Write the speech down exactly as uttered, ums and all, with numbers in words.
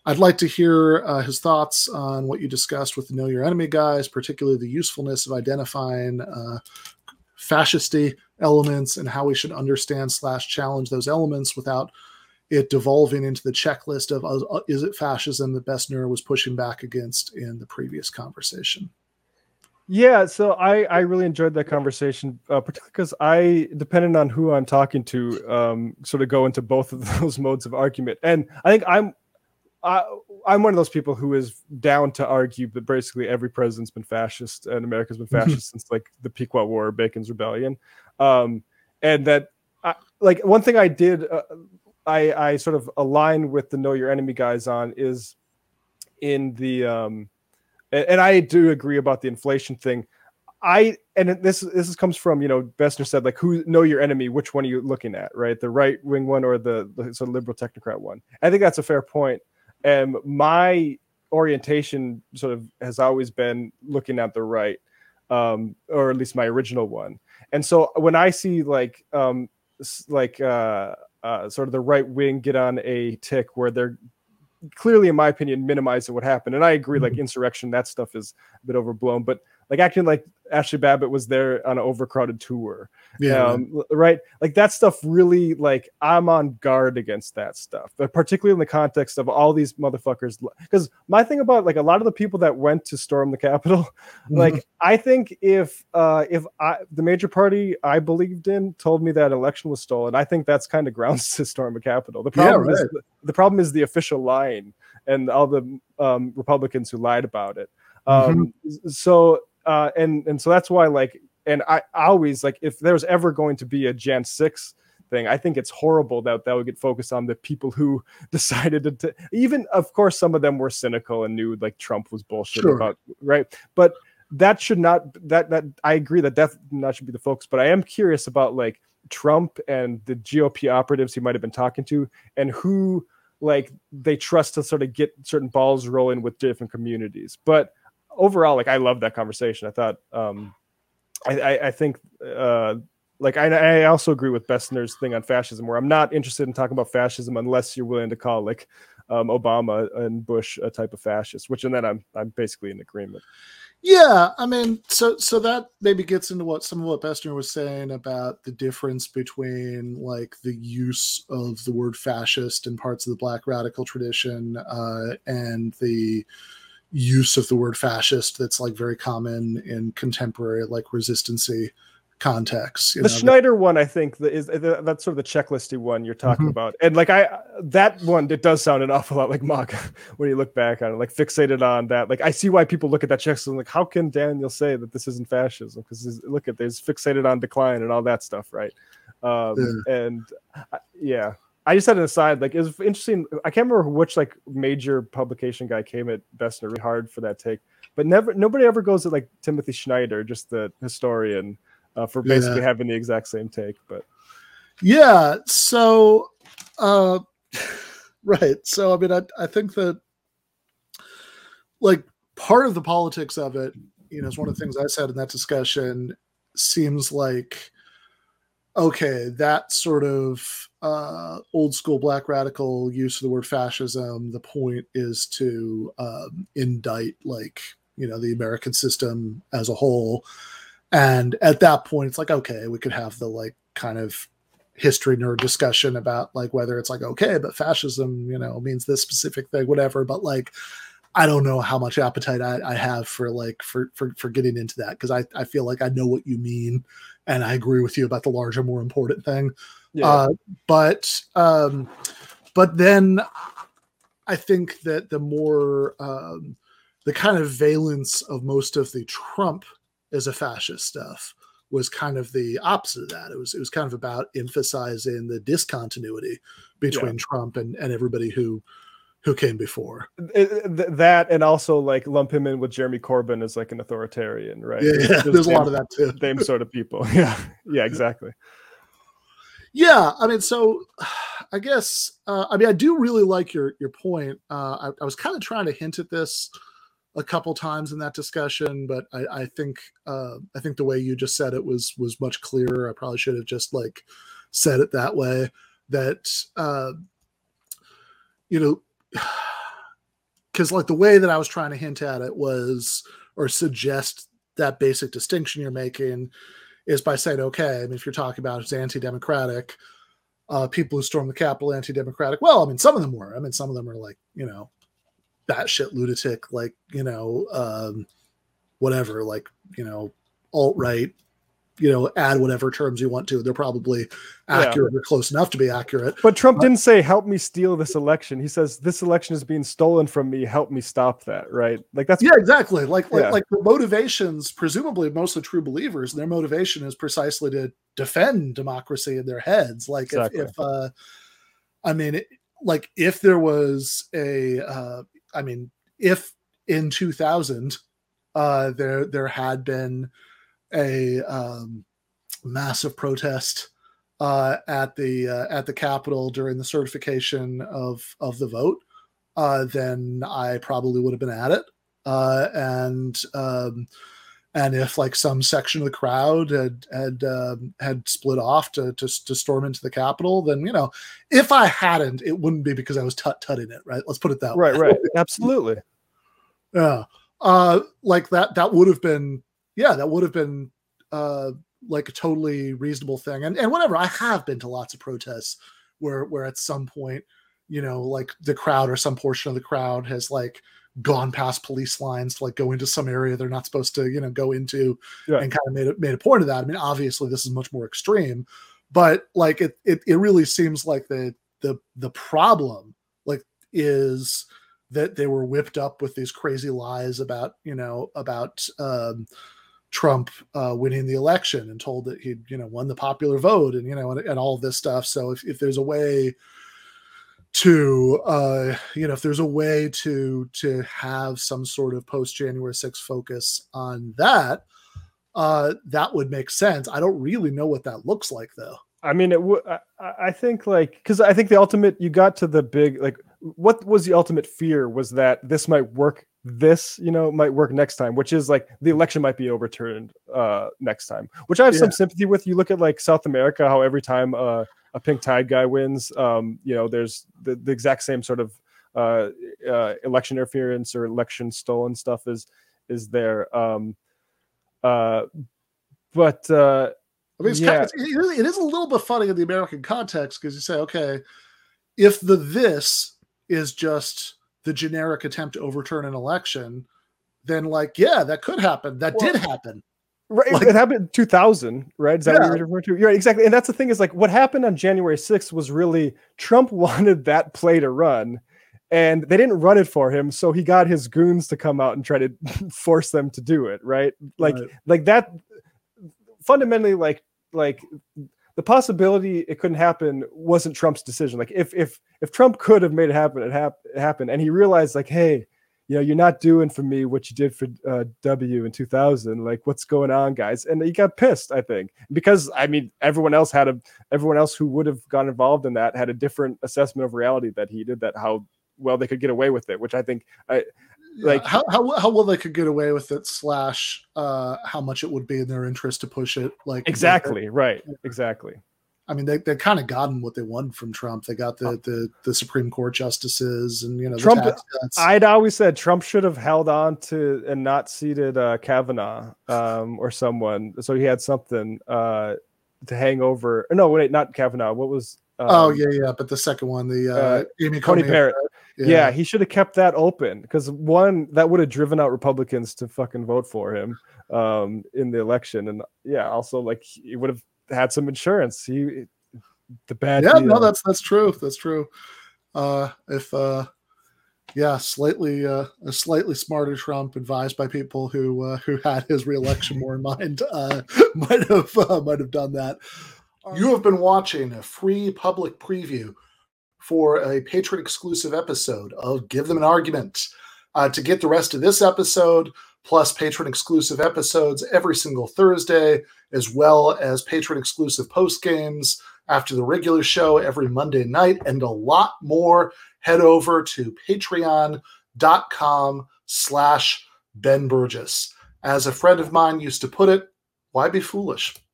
I'd like to hear uh, his thoughts on what you discussed with the Know Your Enemy guys, particularly the usefulness of identifying uh, fascisty elements and how we should understand slash challenge those elements without it devolving into the checklist of uh, is it fascism that Bessner was pushing back against in the previous conversation. Yeah, so I, I really enjoyed that conversation, uh, particularly because I, depending on who I'm talking to, um, sort of go into both of those modes of argument. And I think I'm I, I'm one of those people who is down to argue that basically every president's been fascist and America's been fascist since like the Pequot War, Bacon's Rebellion, um, and that I, like one thing I did, uh, I, I sort of align with the Know Your Enemy guys on is in the. Um, And I do agree about the inflation thing. I and this this comes from, you know, Bessner said, like, who know your enemy, which one are you looking at, right? The right wing one or the, the sort of liberal technocrat one? I think that's a fair point. And my orientation sort of has always been looking at the right, um, or at least my original one. And so when I see like um, like uh, uh, sort of the right wing get on a tick where they're clearly, in my opinion, minimizing what happened. And I agree, like insurrection, that stuff is a bit overblown, but like acting like Ashley Babbitt was there on an overcrowded tour. Yeah. Um, right. right. Like that stuff really, like I'm on guard against that stuff, but particularly in the context of all these motherfuckers. Because my thing about like a lot of the people that went to storm the Capitol, like mm-hmm. I think if uh, if I, the major party I believed in told me that election was stolen, I think that's kind of grounds to storm the Capitol. The problem yeah, right. is the, the problem is the official line and all the um, Republicans who lied about it. Um, mm-hmm. So. Uh, and and so that's why, like, and I, I always like if there's ever going to be a Jan six thing, I think it's horrible that that would get focused on the people who decided to, to even, of course, some of them were cynical and knew like Trump was bullshit sure. about, right? But that should not that that I agree that that not should be the focus. But I am curious about like Trump and the G O P operatives he might have been talking to and who like they trust to sort of get certain balls rolling with different communities. But overall, like I love that conversation. I thought, um, I, I, I think, uh, like I, I also agree with Bessner's thing on fascism, where I'm not interested in talking about fascism unless you're willing to call like um, Obama and Bush a type of fascist. Which, and then I'm I'm basically in agreement. Yeah, I mean, so so that maybe gets into what some of what Bessner was saying about the difference between like the use of the word fascist in parts of the Black radical tradition uh, and the use of the word fascist that's like very common in contemporary like resistancy contexts. The know, Schneider one, I think, the, is the, that's sort of the checklisty one you're talking mm-hmm. about, and like I that one, it does sound an awful lot like MAGA when you look back on it, like fixated on that. Like I see why people look at that checklist and like, how can Daniel say that this isn't fascism? Because look at this, fixated on decline and all that stuff, right? Um, yeah. And uh, yeah. I just had an aside, like it was interesting. I can't remember which like major publication guy came at Bessner really hard for that take, but never nobody ever goes at like Timothy Schneider, just the historian, uh, for basically yeah. having the exact same take. But yeah, so uh, right. So I mean, I I think that like part of the politics of it, you know, is one of the things I said in that discussion. Seems like okay, that sort of uh, old school Black radical use of the word fascism, the point is to um, indict like, you know, the American system as a whole. And at that point, it's like, okay, we could have the like kind of history nerd discussion about like whether it's like, okay, but fascism, you know, means this specific thing, whatever. But like, I don't know how much appetite I, I have for like for, for for getting into that because I, I feel like I know what you mean and I agree with you about the larger, more important thing. Yeah. Uh, but um, but then I think that the more um, the kind of valence of most of the Trump as a fascist stuff was kind of the opposite of that. It was it was kind of about emphasizing the discontinuity between yeah. Trump and, and everybody who who came before. That and also like lump him in with Jeremy Corbyn as like an authoritarian, right? Yeah, yeah. There's a lot of that too. Same sort of people. Yeah, yeah, exactly. Yeah, I mean, so I guess uh, I mean I do really like your your point. Uh, I, I was kind of trying to hint at this a couple times in that discussion, but I, I think uh, I think the way you just said it was was much clearer. I probably should have just like said it that way. That uh, you know. because like the way that I was trying to hint at it was, or suggest that basic distinction you're making is by saying, okay, I mean, if you're talking about it's anti-democratic, uh, people who stormed the Capitol anti-democratic, well, I mean, some of them were. I mean, some of them are like, you know, batshit lunatic, like, you know, um, whatever, like, you know, alt-right, you know, add whatever terms you want to. They're probably accurate yeah. or close enough to be accurate. But Trump uh, didn't say, help me steal this election. He says, this election is being stolen from me. Help me stop that. Right. Like that's yeah, exactly. Like, like, yeah. like the motivations, presumably mostly true believers, their motivation is precisely to defend democracy in their heads. Like exactly. if, if uh, I mean, it, like if there was a, uh, I mean, if in two thousand uh, there, there had been a um, massive protest uh, at the uh, at the Capitol during the certification of of the vote, uh, then I probably would have been at it. Uh, and um, and if like some section of the crowd had had um, had split off to, to to storm into the Capitol, then you know, if I hadn't, it wouldn't be because I was tut tutting it, right? Let's put it that right, way. Right, right, absolutely. Yeah, uh, like that. That would have been. Yeah, that would have been uh, like a totally reasonable thing. And and whatever, I have been to lots of protests where where at some point, you know, like the crowd or some portion of the crowd has like gone past police lines to like go into some area they're not supposed to, you know, go into yeah. and kind of made it made a point of that. I mean, obviously this is much more extreme, but like it it, it really seems like the the the problem like is that they were whipped up with these crazy lies about, you know, about um, Trump uh, winning the election and told that he'd, you know, won the popular vote and, you know, and, and all of this stuff. So if, if there's a way to, uh, you know, if there's a way to, to have some sort of post January sixth focus on that, uh, that would make sense. I don't really know what that looks like though. I mean, it would, I, I think like, cause I think the ultimate, you got to the big, like, what was the ultimate fear was that this might work. This, you know, might work next time, which is like the election might be overturned uh, next time, which I have yeah. some sympathy with. You look at like South America, how every time uh, a pink tide guy wins, um, you know, there's the, the exact same sort of uh, uh, election interference or election stolen stuff is, is there. Um, uh, but uh, I mean, it's yeah. kind of, it, it is a little bit funny in the American context because you say, okay, if the this is just the generic attempt to overturn an election, then like, yeah, that could happen. That well, did happen. Right. Like, it happened in two thousand, right? Is that yeah. what you're referring to? You're right, exactly. And that's the thing is like what happened on January sixth was really Trump wanted that play to run and they didn't run it for him. So he got his goons to come out and try to force them to do it. Right. Like, right. like that fundamentally, like, like the possibility it couldn't happen wasn't Trump's decision. Like if, if, if Trump could have made it happen, it, hap- it happened. And he realized like, hey, you know, you're not doing for me what you did for uh, W in two thousand. Like, what's going on, guys? And he got pissed, I think, because I mean, everyone else had a, everyone else who would have gone involved in that had a different assessment of reality that he did. That how well they could get away with it, which I think, I like yeah, how how how well they could get away with it. Slash, uh, how much it would be in their interest to push it. Like exactly, like, right, exactly. I mean, they they kind of gotten what they wanted from Trump. They got the the, the Supreme Court justices, and you know, Trump. The tax cuts. I'd always said Trump should have held on to and not seated uh, Kavanaugh um, or someone, so he had something uh, to hang over. No, wait, not Kavanaugh. What was? Um, oh yeah, yeah, but the second one, the uh, uh, Amy Coney Coney Barrett. Yeah. yeah, he should have kept that open because one that would have driven out Republicans to fucking vote for him um, in the election, and yeah, also like he would have had some insurance. He. The bad yeah deal. no that's that's true that's true uh if uh yeah slightly uh a slightly smarter Trump advised by people who uh, who had his reelection more in mind uh might have uh, might have done that. You have been watching a free public preview for a patron exclusive episode of Give Them an Argument. Uh to get the rest of this episode plus patron exclusive episodes every single Thursday, as well as patron exclusive post games after the regular show every Monday night, and a lot more, head over to patreon.com slash Ben Burgess. As a friend of mine used to put it, why be foolish?